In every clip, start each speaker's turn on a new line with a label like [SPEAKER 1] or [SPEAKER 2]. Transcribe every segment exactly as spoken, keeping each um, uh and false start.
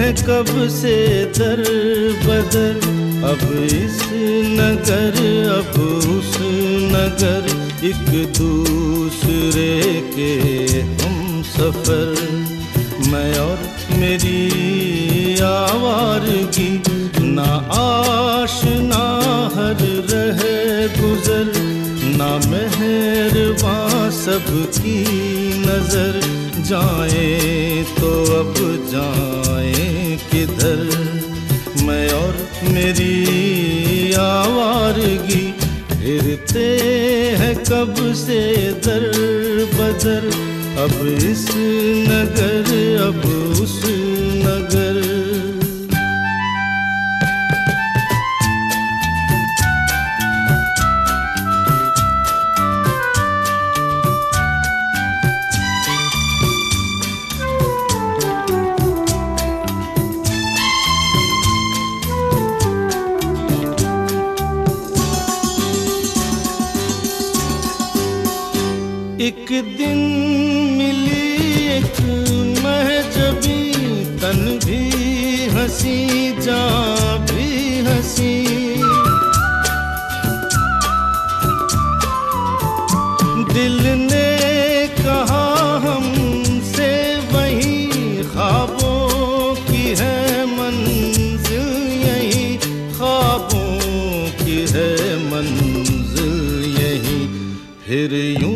[SPEAKER 1] हैं कब से दर बदर, अब इस नगर अब उस नगर, एक दूसरे के हम सफर। मैं और मेरी आवारगी, ना आशना हर रहे गुजर, ना मेहरबां सबकी नजर। जाएं तो अब जाएं किधर, मैं और मेरी आवारगी, फिरते हैं कब से दर बदर, अब इस नगर अब उस नगर। एक दिन मिली एक महजबी, तन भी हंसी जान भी हंसी। दिल ने कहा हमसे वही, ख्वाबों की है मंजिल यही, ख्वाबों की है मंजिल यही। फिर यूं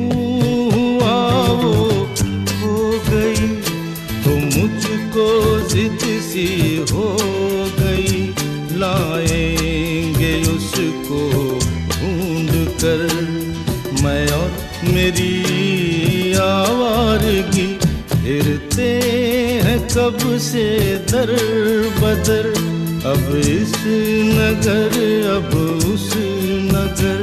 [SPEAKER 1] मुझको जिद सी हो गई, लाएंगे उसको ढूंढ कर। मैं और मेरी आवारगी, फिरते हैं कब से दर बदर, अब इस नगर अब उस नगर।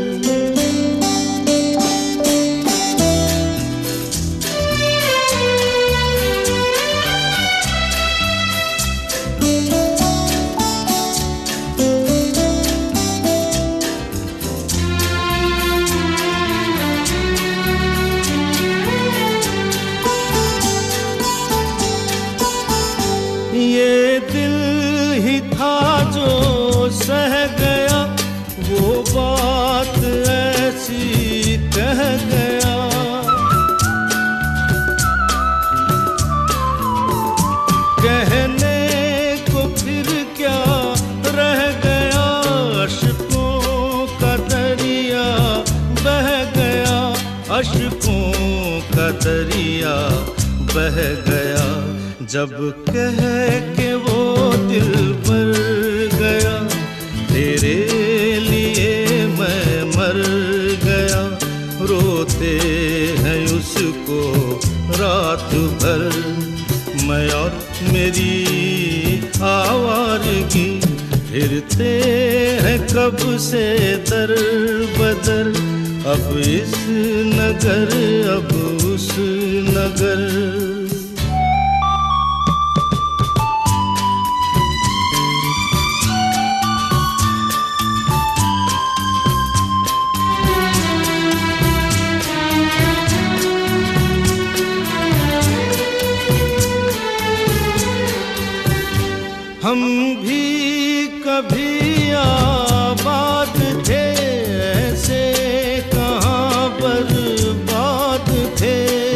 [SPEAKER 1] ये दिल ही था जो सह गया, वो बात ऐसी कह गया। कहने को फिर क्या रह गया, अश्कों का दरिया बह गया, अश्कों का दरिया बह गया। जब कह के वो दिल भर गया, तेरे लिए मैं मर गया। रोते हैं उसको रात भर, मैं और मेरी आवारगी, फिरते हैं कब से दर बदर, अब इस नगर अब उस नगर। हम भी कभी आबाद थे, ऐसे कहाँ बर्बाद थे।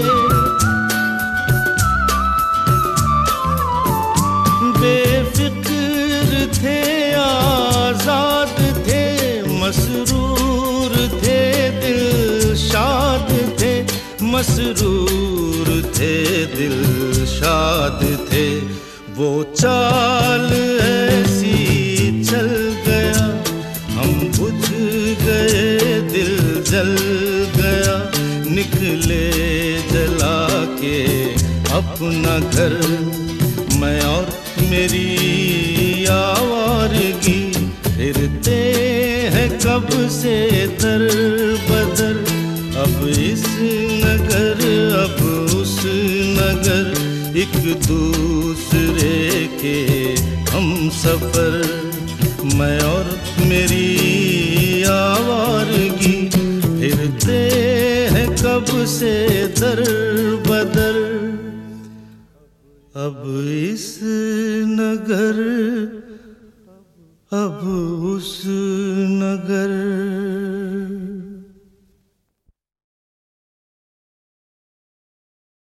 [SPEAKER 1] बेफिक्र थे, आजाद थे, मसरूर थे, दिल शाद थे, मसरूर थे, दिल शाद थे। वो चाल ऐसी चल गया, हम बुझ गए, दिल जल गया। निकले जला के अपना घर, मैं और मेरी आवारगी, फिरते हैं कब से दर बदर, अब इस नगर अब उस नगर। एक दूसरे के हम सफर, मैं और मेरी आवारगी, फिरते हैं कब से दर बदर, अब इस नगर अब उस नगर।